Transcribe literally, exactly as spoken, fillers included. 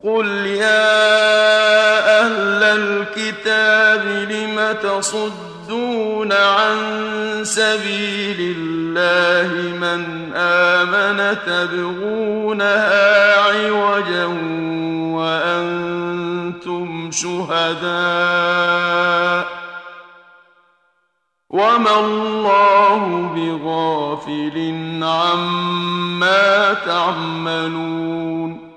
قل يا أهل الكتاب لم تصدون عن سبيل الله من آمن تبغونها عوجا وأنتم شهداء وما الله بغافل عما تعملون